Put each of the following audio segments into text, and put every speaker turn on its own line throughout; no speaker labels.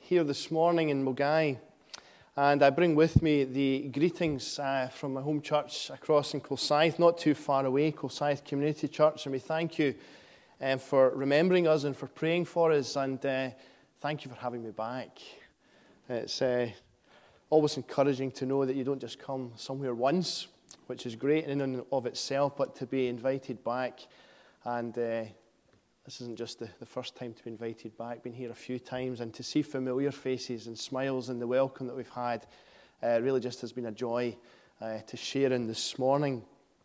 here this morning in Milngavie, and I bring with me the greetings from my home church across in Kilsyth, not too far away, Kilsyth Community Church, and we thank you for remembering us and for praying for us, and thank you for having me back. It's always encouraging to know that you don't just come somewhere once, which is great in and of itself, but to be invited back. And this isn't just the first time to be invited back. Been here a few times, and to see familiar faces and smiles and the welcome that we've had really just has been a joy to share in this morning.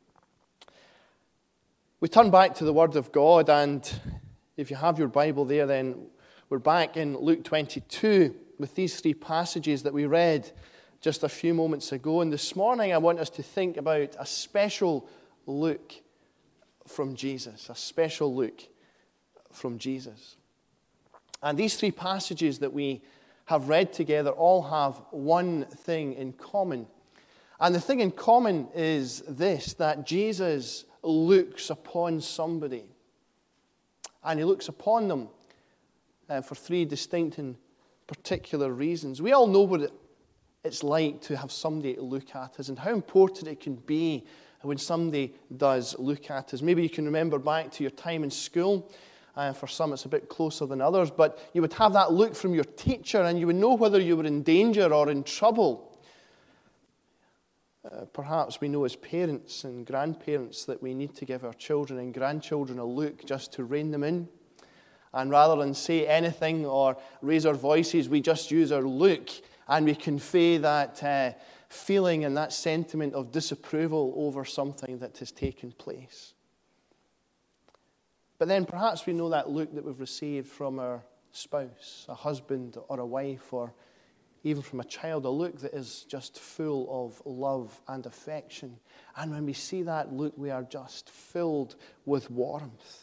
We turn back to the Word of God, and if you have your Bible there, then we're back in Luke 22 with these three passages that we read just a few moments ago. And this morning I want us to think about a special look from Jesus, a special look from Jesus. And these three passages that we have read together all have one thing in common. And the thing in common is this, that Jesus looks upon somebody. And he looks upon them for three distinct and particular reasons. We all know what it's like to have somebody to look at us and how important it can be when somebody does look at us. Maybe you can remember back to your time in school. For some it's a bit closer than others, but you would have that look from your teacher and you would know whether you were in danger or in trouble. Perhaps we know as parents and grandparents that we need to give our children and grandchildren a look just to rein them in. And rather than say anything or raise our voices, we just use our look and we convey that feeling and that sentiment of disapproval over something that has taken place. But then perhaps we know that look that we've received from our spouse, a husband or a wife, or even from a child, a look that is just full of love and affection. And when we see that look, we are just filled with warmth.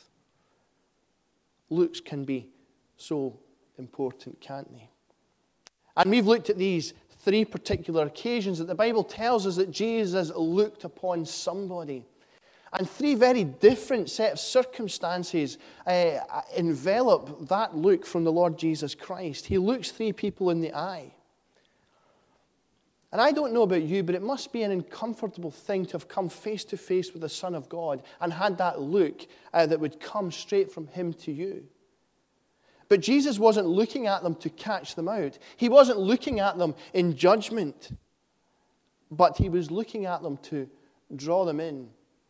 Looks can be so important, can't they? And we've looked at these three particular occasions that the Bible tells us that Jesus looked upon somebody. And three very different set of circumstances envelop that look from the Lord Jesus Christ. He looks three people in the eye. And I don't know about you, but it must be an uncomfortable thing to have come face to face with the Son of God and had that look that would come straight from him to you. But Jesus wasn't looking at them to catch them out. He wasn't looking at them in judgment, but he was looking at them to draw them in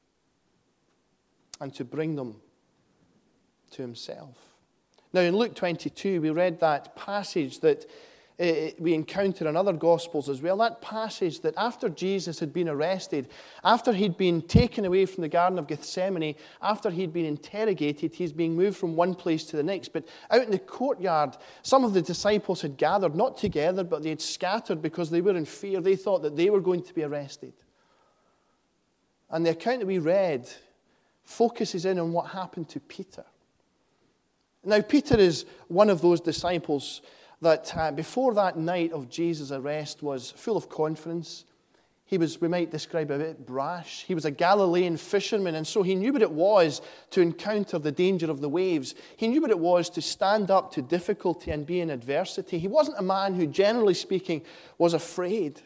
and to bring them to himself. Now in Luke 22, we read that passage that we encounter in other Gospels as well. That passage that after Jesus had been arrested, after he'd been taken away from the Garden of Gethsemane, after he'd been interrogated, he's being moved from one place to the next. But out in the courtyard, some of the disciples had gathered, not together, but they had scattered because they were in fear. They thought that they were going to be arrested. And the account that we read focuses in on what happened to Peter. Now, Peter is one of those disciples that before that night of Jesus' arrest was full of confidence. He was, we might describe, a bit brash. He was a Galilean fisherman, and so he knew what it was to encounter the danger of the waves. He knew what it was to stand up to difficulty and be in adversity. He wasn't a man who, generally speaking, was afraid.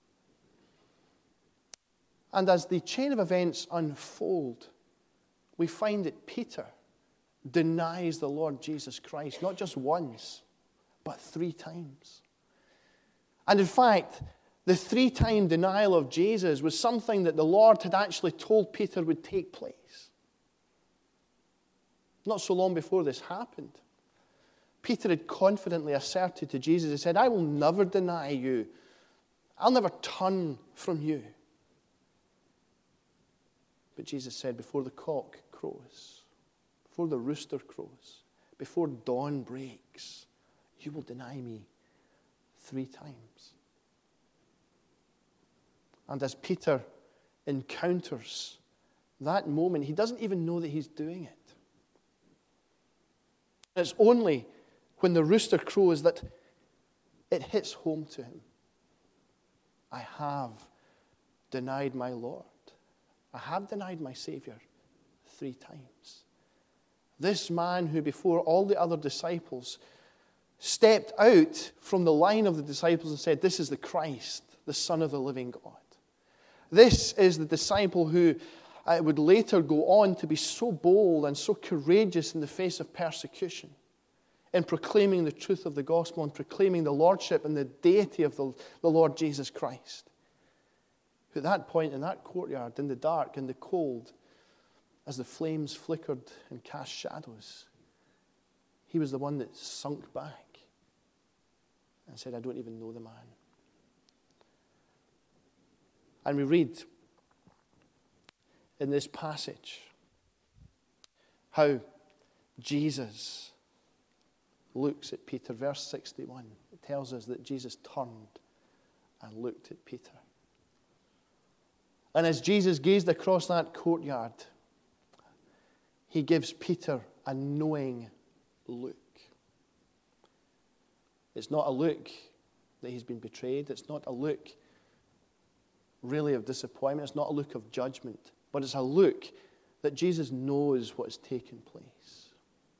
And as the chain of events unfold, we find that Peter denies the Lord Jesus Christ, not just once, but 3 times. And in fact, the 3-time denial of Jesus was something that the Lord had actually told Peter would take place. Not so long before this happened, Peter had confidently asserted to Jesus, he said, "I will never deny you. I'll never turn from you." But Jesus said, before the cock crows, before the rooster crows, before dawn breaks, you will deny me 3 times. And as Peter encounters that moment, he doesn't even know that he's doing it. It's only when the rooster crows that it hits home to him. I have denied my Lord. I have denied my Savior 3 times. This man who before all the other disciples stepped out from the line of the disciples and said, "This is the Christ, the Son of the living God." This is the disciple who would later go on to be so bold and so courageous in the face of persecution, in proclaiming the truth of the gospel and proclaiming the lordship and the deity of the Lord Jesus Christ. At that point in that courtyard, in the dark, in the cold, as the flames flickered and cast shadows, he was the one that sunk back and said, "I don't even know the man." And we read in this passage how Jesus looks at Peter. Verse 61, it tells us that Jesus turned and looked at Peter. And as Jesus gazed across that courtyard, he gives Peter a knowing look. It's not a look that he's been betrayed. It's not a look really of disappointment. It's not a look of judgment. But it's a look that Jesus knows what has taken place.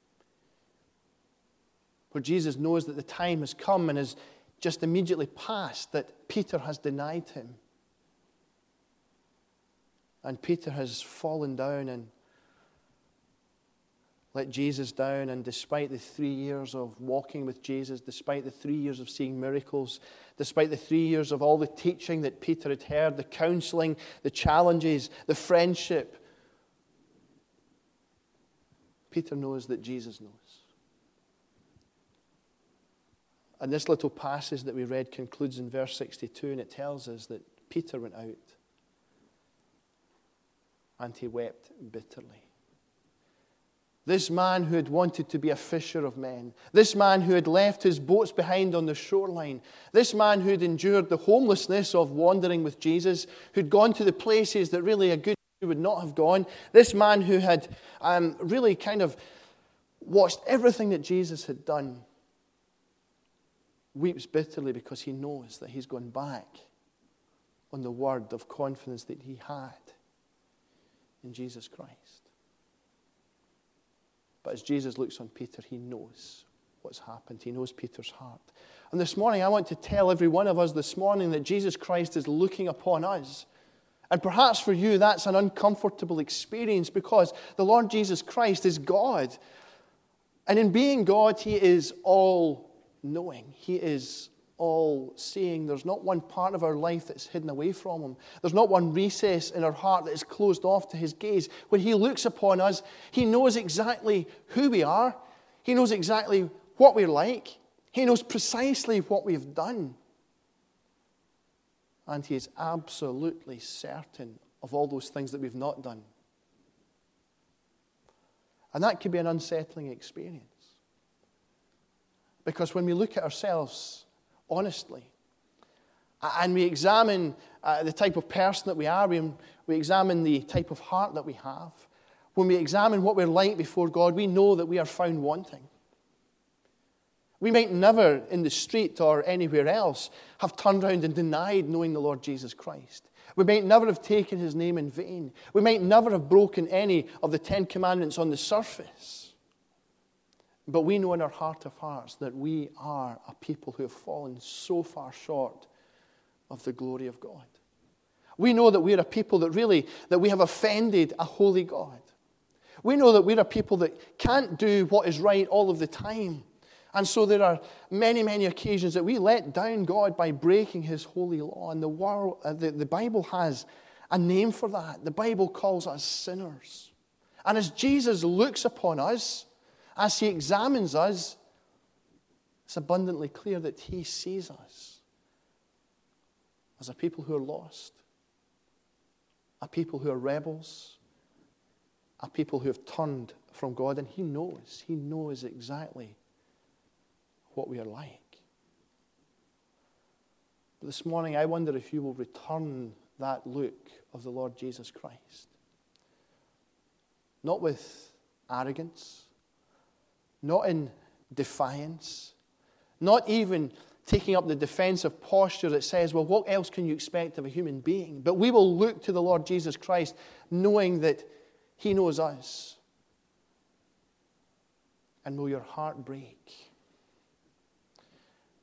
Where Jesus knows that the time has come and has just immediately passed, that Peter has denied him. And Peter has fallen down and let Jesus down, and despite the 3 years of walking with Jesus, despite the 3 years of seeing miracles, despite the 3 years of all the teaching that Peter had heard, the counseling, the challenges, the friendship, Peter knows that Jesus knows. And this little passage that we read concludes in verse 62, and it tells us that Peter went out and he wept bitterly. This man who had wanted to be a fisher of men, this man who had left his boats behind on the shoreline, this man who had endured the homelessness of wandering with Jesus, who'd gone to the places that really a good Jew would not have gone, this man who had really kind of watched everything that Jesus had done, weeps bitterly because he knows that he's gone back on the word of confidence that he had in Jesus Christ. But as Jesus looks on Peter, he knows what's happened. He knows Peter's heart. And this morning, I want to tell every one of us this morning that Jesus Christ is looking upon us. And perhaps for you, that's an uncomfortable experience because the Lord Jesus Christ is God. And in being God, he is all-knowing. He is all-seeing. There's not one part of our life that's hidden away from him. There's not one recess in our heart that is closed off to his gaze. When he looks upon us, he knows exactly who we are. He knows exactly what we're like. He knows precisely what we've done. And he is absolutely certain of all those things that we've not done. And that can be an unsettling experience. Because when we look at ourselves honestly, and we examine the type of person that we are, we examine the type of heart that we have, when we examine what we're like before God, we know that we are found wanting. We might never in the street or anywhere else have turned around and denied knowing the Lord Jesus Christ. We might never have taken his name in vain. We might never have broken any of the 10 commandments on the surface. But we know in our heart of hearts that we are a people who have fallen so far short of the glory of God. We know that we're a people that we have offended a holy God. We know that we're a people that can't do what is right all of the time. And so there are many, many occasions that we let down God by breaking his holy law. And the Bible has a name for that. The Bible calls us sinners. And as Jesus looks upon us, as he examines us, it's abundantly clear that he sees us as a people who are lost, a people who are rebels, a people who have turned from God, and he knows exactly what we are like. But this morning, I wonder if you will return that look of the Lord Jesus Christ. Not with arrogance, not in defiance, not even taking up the defensive posture that says, well, what else can you expect of a human being? But we will look to the Lord Jesus Christ knowing that he knows us. And will your heart break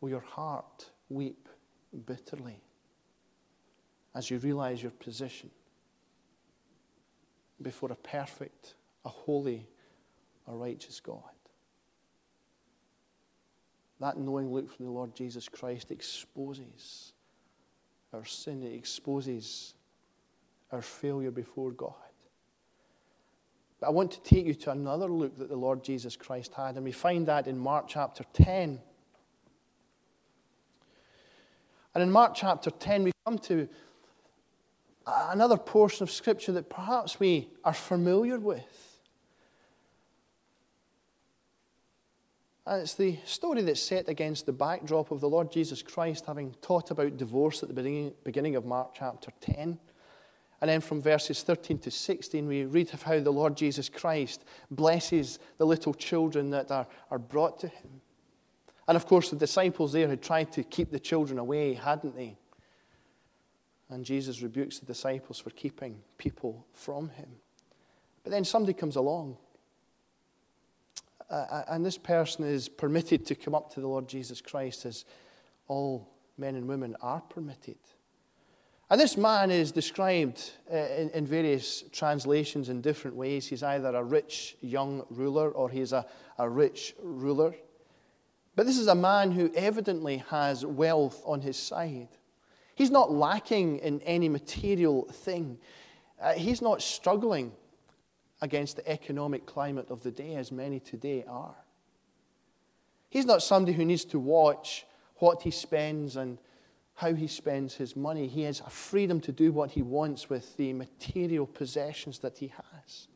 will your heart weep bitterly as you realize your position before a perfect, a holy, a righteous God? That knowing look from the Lord Jesus Christ exposes our sin. It exposes our failure before God. But I want to take you to another look that the Lord Jesus Christ had, and we find that in Mark chapter 10. And in Mark chapter 10, we come to another portion of Scripture that perhaps we are familiar with. And it's the story that's set against the backdrop of the Lord Jesus Christ having taught about divorce at the beginning of Mark chapter 10. And then from verses 13 to 16, we read of how the Lord Jesus Christ blesses the little children that are brought to him. And of course, the disciples there had tried to keep the children away, hadn't they? And Jesus rebukes the disciples for keeping people from him. But then somebody comes along, and this person is permitted to come up to the Lord Jesus Christ, as all men and women are permitted. And this man is described in various translations in different ways. He's either a rich young ruler or he's a rich ruler. But this is a man who evidently has wealth on his side. He's not lacking in any material thing. He's not struggling against the economic climate of the day, as many today are. He's not somebody who needs to watch what he spends and how he spends his money. He has a freedom to do what he wants with the material possessions that he has.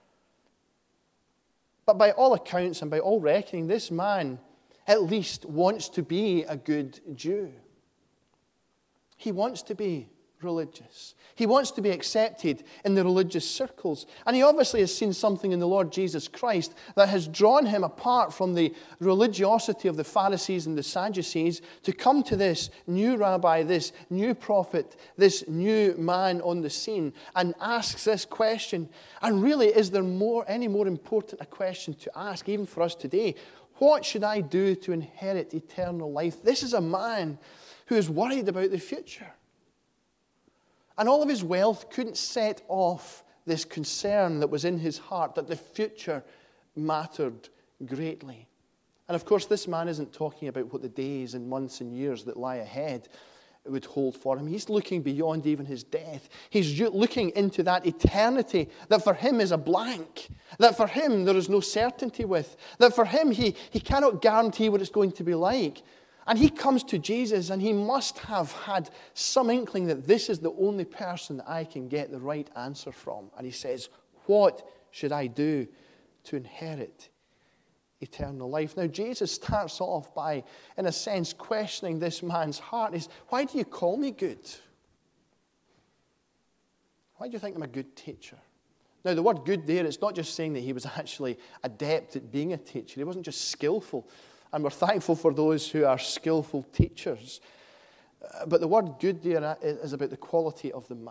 But by all accounts and by all reckoning, this man at least wants to be a good Jew. He wants to be religious. He wants to be accepted in the religious circles. And he obviously has seen something in the Lord Jesus Christ that has drawn him apart from the religiosity of the Pharisees and the Sadducees to come to this new rabbi, this new prophet, this new man on the scene, and asks this question. And really, is there any more important a question to ask, even for us today? What should I do to inherit eternal life? This is a man who is worried about the future. And all of his wealth couldn't set off this concern that was in his heart, that the future mattered greatly. And of course, this man isn't talking about what the days and months and years that lie ahead would hold for him. He's looking beyond even his death. He's looking into that eternity that for him is a blank, that for him there is no certainty with, that for him he cannot guarantee what it's going to be like. And he comes to Jesus, and he must have had some inkling that this is the only person that I can get the right answer from. And he says, what should I do to inherit eternal life? Now, Jesus starts off by, in a sense, questioning this man's heart. He's, why do you call me good? Why do you think I'm a good teacher? Now, the word good there, it's not just saying that he was actually adept at being a teacher. He wasn't just skillful. And we're thankful for those who are skillful teachers. But the word good there is about the quality of the man.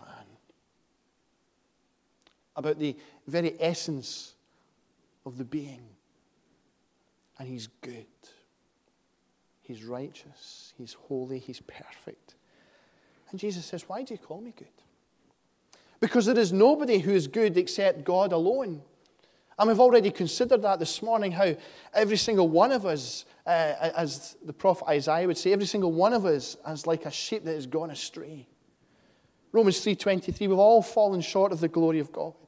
About the very essence of the being. And he's good. He's righteous. He's holy. He's perfect. And Jesus says, why do you call me good? Because there is nobody who is good except God alone. And we've already considered that this morning, how every single one of us, as the prophet Isaiah would say, every single one of us is like a sheep that has gone astray. Romans 3:23, we've all fallen short of the glory of God.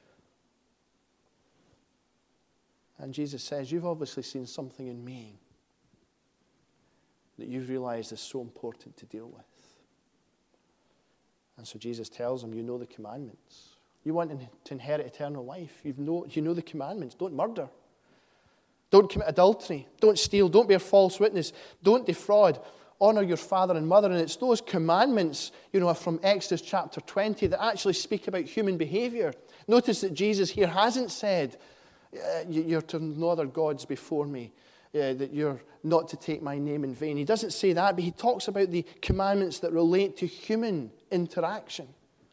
And Jesus says, you've obviously seen something in me that you've realized is so important to deal with. And so Jesus tells him, you know the commandments. You want to inherit eternal life. You know the commandments. Don't murder. Don't commit adultery. Don't steal. Don't bear false witness. Don't defraud. Honor your father and mother. And it's those commandments, from Exodus chapter 20 that actually speak about human behavior. Notice that Jesus here hasn't said, you're to no other gods before me, that you're not to take my name in vain. He doesn't say that, but he talks about the commandments that relate to human interaction.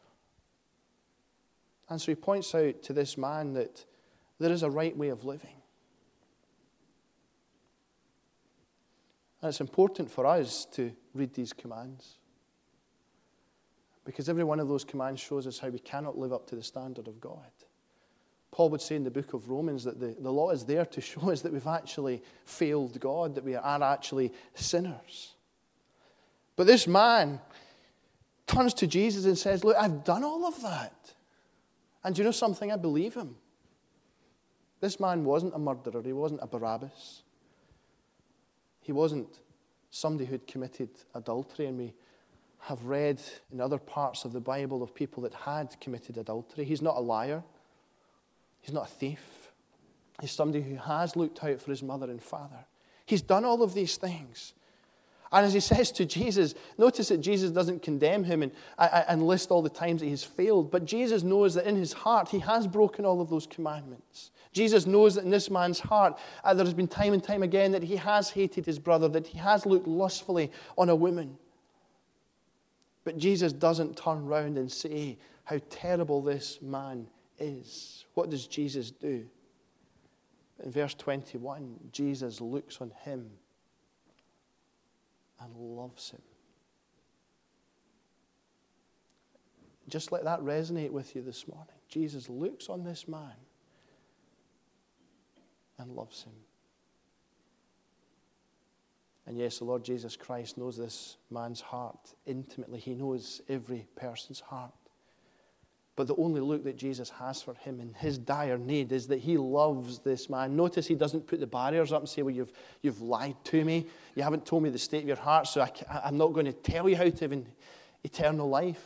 And so he points out to this man that there is a right way of living. And it's important for us to read these commands, because every one of those commands shows us how we cannot live up to the standard of God. Paul would say in the book of Romans that the law is there to show us that we've actually failed God, that we are actually sinners. But this man turns to Jesus and says, look, I've done all of that. And do you know something? I believe him. This man wasn't a murderer. He wasn't a Barabbas. He wasn't somebody who'd committed adultery. And we have read in other parts of the Bible of people that had committed adultery. He's not a liar. He's not a thief. He's somebody who has looked out for his mother and father. He's done all of these things. And as he says to Jesus, notice that Jesus doesn't condemn him and list all the times that he's failed. But Jesus knows that in his heart, he has broken all of those commandments. Jesus knows that in this man's heart, there has been time and time again that he has hated his brother, that he has looked lustfully on a woman. But Jesus doesn't turn round and say how terrible this man is. What does Jesus do? In verse 21, Jesus looks on him and loves him. Just let that resonate with you this morning. Jesus looks on this man and loves him. And yes, the Lord Jesus Christ knows this man's heart intimately. He knows every person's heart. But the only look that Jesus has for him in his dire need is that he loves this man. Notice he doesn't put the barriers up and say, well, you've lied to me. You haven't told me the state of your heart, so I'm not going to tell you how to have eternal life.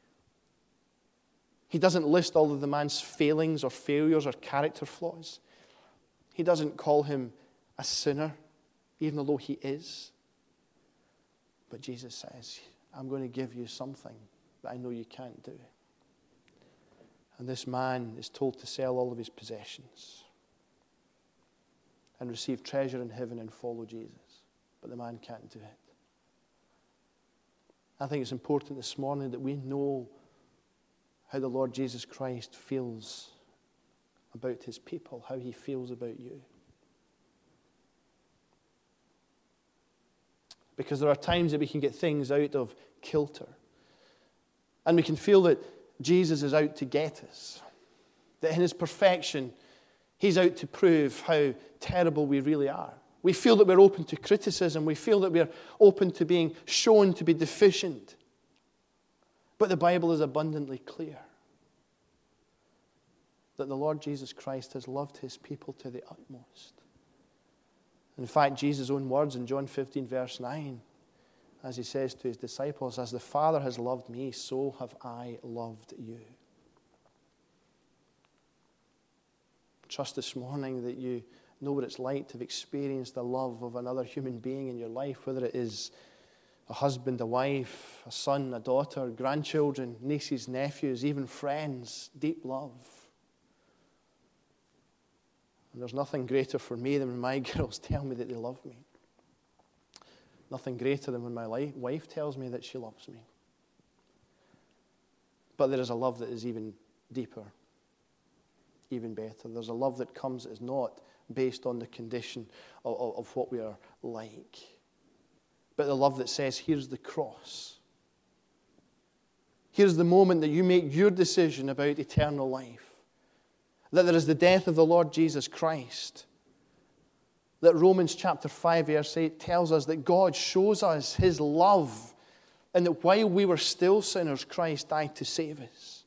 He doesn't list all of the man's failings or failures or character flaws. He doesn't call him a sinner, even though he is. But Jesus says, I'm going to give you something that I know you can't do. And this man is told to sell all of his possessions and receive treasure in heaven and follow Jesus. But the man can't do it. I think it's important this morning that we know how the Lord Jesus Christ feels about his people, how he feels about you. Because there are times that we can get things out of kilter. And we can feel that Jesus is out to get us. That in his perfection, he's out to prove how terrible we really are. We feel that we're open to criticism. We feel that we're open to being shown to be deficient. But the Bible is abundantly clear that the Lord Jesus Christ has loved his people to the utmost. In fact, Jesus' own words in John 15, verse 9, as he says to his disciples, as the Father has loved me, so have I loved you. Trust this morning that you know what it's like to have experienced the love of another human being in your life, whether it is a husband, a wife, a son, a daughter, grandchildren, nieces, nephews, even friends, deep love. And there's nothing greater for me than when my girls tell me that they love me. Nothing greater than when my wife tells me that she loves me. But there is a love that is even deeper, even better. There's a love that comes that is not based on the condition of what we are like, but the love that says, here's the cross. Here's the moment that you make your decision about eternal life. That there is the death of the Lord Jesus Christ. That Romans chapter 5 verse 8 tells us that God shows us his love, and that while we were still sinners, Christ died to save us.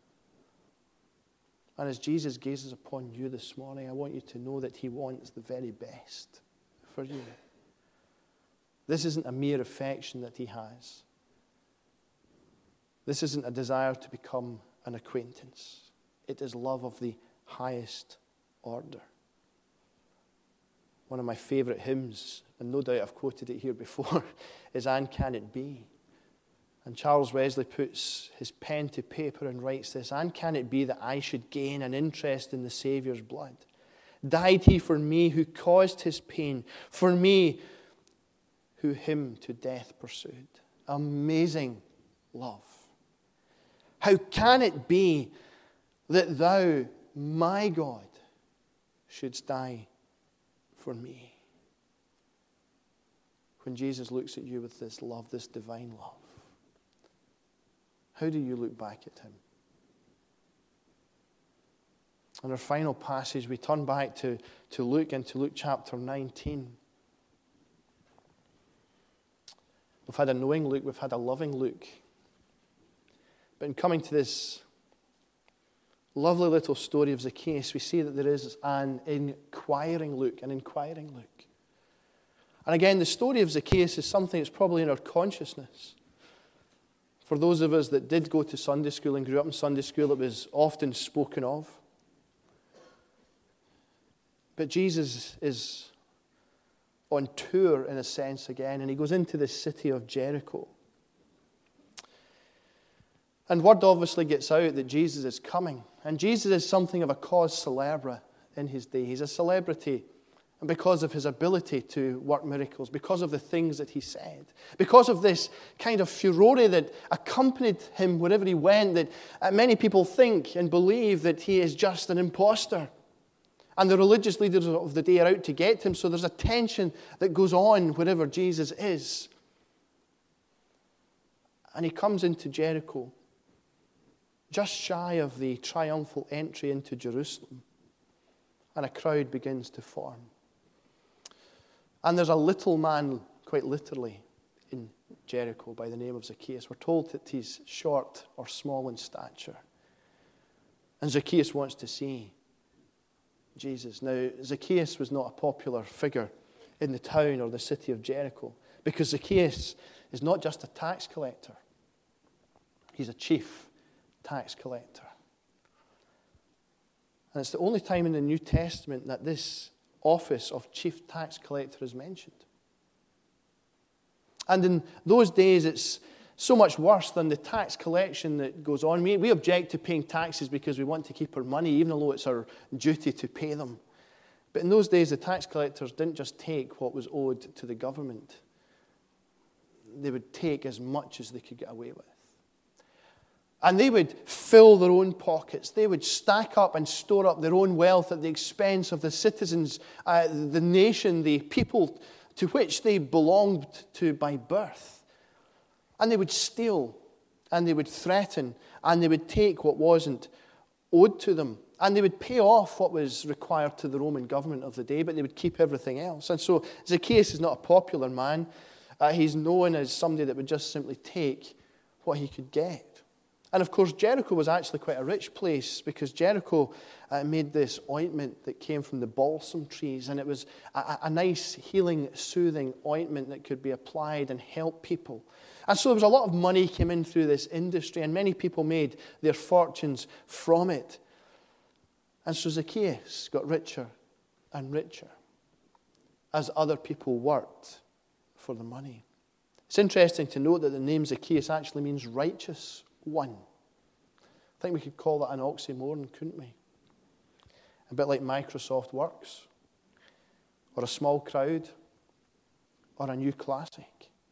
And as Jesus gazes upon you this morning, I want you to know that he wants the very best for you. This isn't a mere affection that he has. This isn't a desire to become an acquaintance. It is love of the highest order. One of my favorite hymns, and no doubt I've quoted it here before, is And Can It Be? And Charles Wesley puts his pen to paper and writes this: And can it be that I should gain an interest in the Saviour's blood? Died he for me who caused his pain, for me who him to death pursued. Amazing love. How can it be that thou, my God, shouldst die for me? when Jesus looks at you with this love, this divine love? How do you look back at him? In our final passage, we turn back to Luke and to Luke chapter 19. We've had a knowing Luke, we've had a loving Luke. But in coming to this lovely little story of Zacchaeus, we see that there is an inquiring Luke. And again, the story of Zacchaeus is something that's probably in our consciousness. For those of us that did go to Sunday school and grew up in Sunday school, it was often spoken of. But Jesus is on tour, in a sense, again, and he goes into the city of Jericho. And word obviously gets out that Jesus is coming. And Jesus is something of a cause célèbre in his day. He's a celebrity because of his ability to work miracles, because of the things that he said, because of this kind of furore that accompanied him wherever he went, that many people think and believe that he is just an imposter. And the religious leaders of the day are out to get him, so there's a tension that goes on wherever Jesus is. And he comes into Jericho, just shy of the triumphal entry into Jerusalem, and a crowd begins to form. And there's a little man, quite literally, in Jericho by the name of Zacchaeus. We're told that he's short or small in stature. And Zacchaeus wants to see Jesus. Now, Zacchaeus was not a popular figure in the town or the city of Jericho, because Zacchaeus is not just a tax collector. He's a chief tax collector. And it's the only time in the New Testament that this office of chief tax collector is mentioned. And in those days, it's so much worse than the tax collection that goes on. We object to paying taxes because we want to keep our money, even though it's our duty to pay them. But in those days, the tax collectors didn't just take what was owed to the government. They would take as much as they could get away with. And they would fill their own pockets. They would stack up and store up their own wealth at the expense of the citizens, the nation, the people to which they belonged to by birth. And they would steal, and they would threaten, and they would take what wasn't owed to them. And they would pay off what was required to the Roman government of the day, but they would keep everything else. And so Zacchaeus is not a popular man. He's known as somebody that would just simply take what he could get. And of course, Jericho was actually quite a rich place, because Jericho made this ointment that came from the balsam trees, and it was a nice, healing, soothing ointment that could be applied and help people. And so there was a lot of money came in through this industry, and many people made their fortunes from it. And so Zacchaeus got richer and richer as other people worked for the money. It's interesting to note that the name Zacchaeus actually means righteous one. I think we could call that an oxymoron, couldn't we? A bit like Microsoft Works, or a small crowd, or a new classic.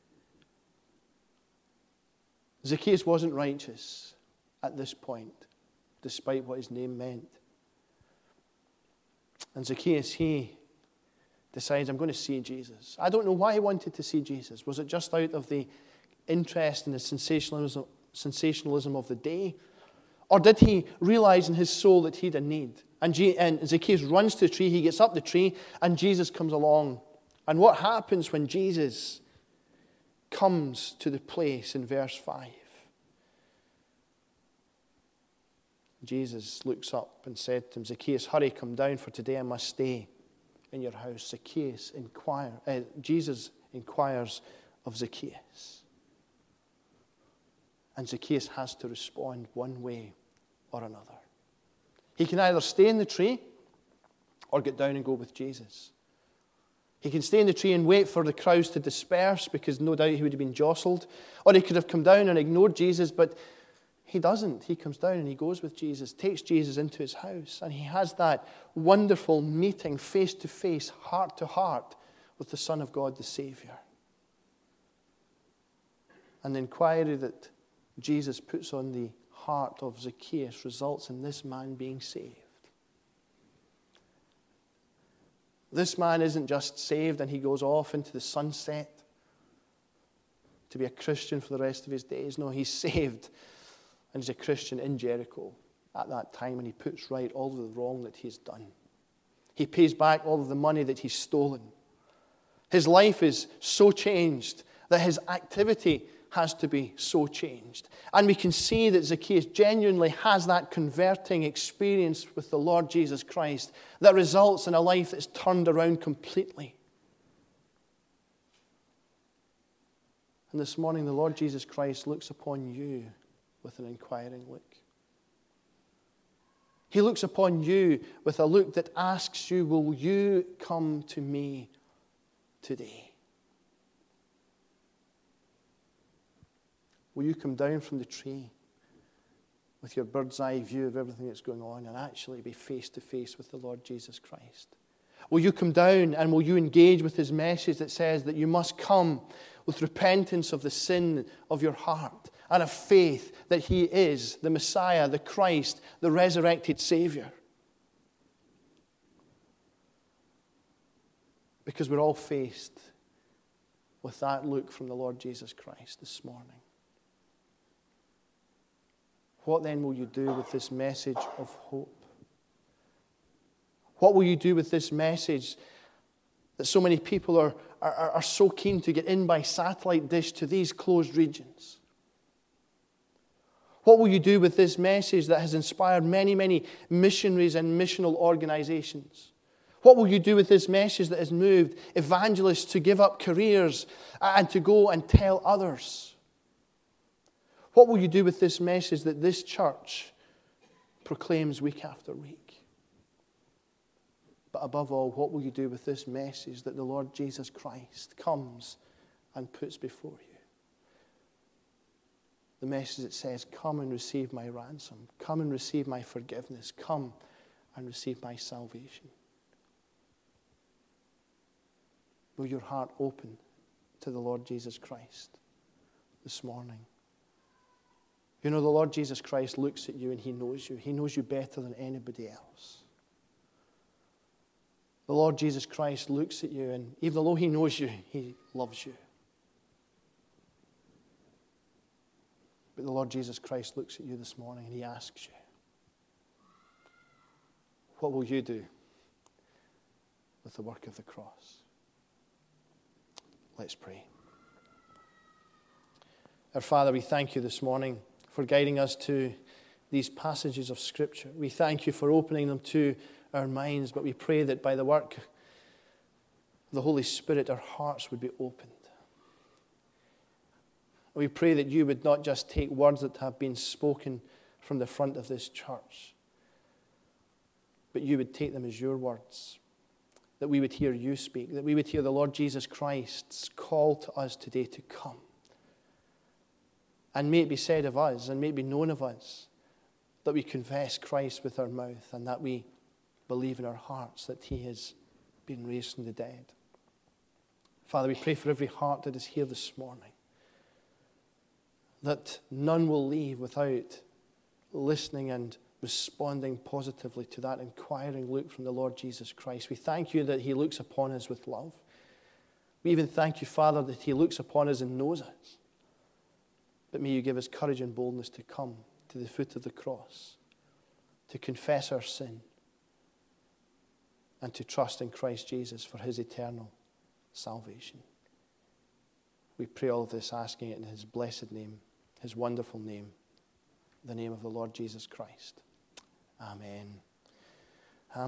Zacchaeus wasn't righteous at this point, despite what his name meant. And Zacchaeus, he decides, I'm going to see Jesus. I don't know why he wanted to see Jesus. Was it just out of the interest in the sensationalism of the day? Or did he realize in his soul that he had a need? And Zacchaeus runs to the tree, he gets up the tree, and Jesus comes along. And what happens when Jesus comes to the place in verse 5? Jesus looks up and said to him, Zacchaeus, hurry, come down, for today I must stay in your house. Jesus inquires of Zacchaeus. And Zacchaeus has to respond one way or another. He can either stay in the tree or get down and go with Jesus. He can stay in the tree and wait for the crowds to disperse, because no doubt he would have been jostled. Or he could have come down and ignored Jesus, but he doesn't. He comes down and he goes with Jesus, takes Jesus into his house, and he has that wonderful meeting face to face, heart to heart with the Son of God, the Savior. And the inquiry that Jesus puts on the heart of Zacchaeus results in this man being saved. This man isn't just saved and he goes off into the sunset to be a Christian for the rest of his days. No, he's saved, and he's a Christian in Jericho at that time, and he puts right all of the wrong that he's done. He pays back all of the money that he's stolen. His life is so changed that his activity has to be so changed. And we can see that Zacchaeus genuinely has that converting experience with the Lord Jesus Christ that results in a life that's turned around completely. And this morning, the Lord Jesus Christ looks upon you with an inquiring look. He looks upon you with a look that asks you, will you come to me today? Will you come down from the tree with your bird's eye view of everything that's going on and actually be face to face with the Lord Jesus Christ? Will you come down and will you engage with his message that says that you must come with repentance of the sin of your heart and a faith that he is the Messiah, the Christ, the resurrected Savior? Because we're all faced with that look from the Lord Jesus Christ this morning. What then will you do with this message of hope? What will you do with this message that so many people are so keen to get in by satellite dish to these closed regions? What will you do with this message that has inspired many, many missionaries and missional organizations? What will you do with this message that has moved evangelists to give up careers and to go and tell others? What will you do with this message that this church proclaims week after week? But above all, what will you do with this message that the Lord Jesus Christ comes and puts before you? The message that says, come and receive my ransom. Come and receive my forgiveness. Come and receive my salvation. Will your heart open to the Lord Jesus Christ this morning? You know, the Lord Jesus Christ looks at you and he knows you. He knows you better than anybody else. The Lord Jesus Christ looks at you, and even though he knows you, he loves you. But the Lord Jesus Christ looks at you this morning and he asks you, what will you do with the work of the cross? Let's pray. Our Father, we thank you this morning for guiding us to these passages of Scripture. We thank you for opening them to our minds, but we pray that by the work of the Holy Spirit, our hearts would be opened. We pray that you would not just take words that have been spoken from the front of this church, but you would take them as your words, that we would hear you speak, that we would hear the Lord Jesus Christ's call to us today to come. And may it be said of us, and may it be known of us, that we confess Christ with our mouth and that we believe in our hearts that he has been raised from the dead. Father, we pray for every heart that is here this morning, that none will leave without listening and responding positively to that inquiring look from the Lord Jesus Christ. We thank you that he looks upon us with love. We even thank you, Father, that he looks upon us and knows us. But may you give us courage and boldness to come to the foot of the cross, to confess our sin, and to trust in Christ Jesus for his eternal salvation. We pray all of this asking it in his blessed name, his wonderful name, the name of the Lord Jesus Christ. Amen.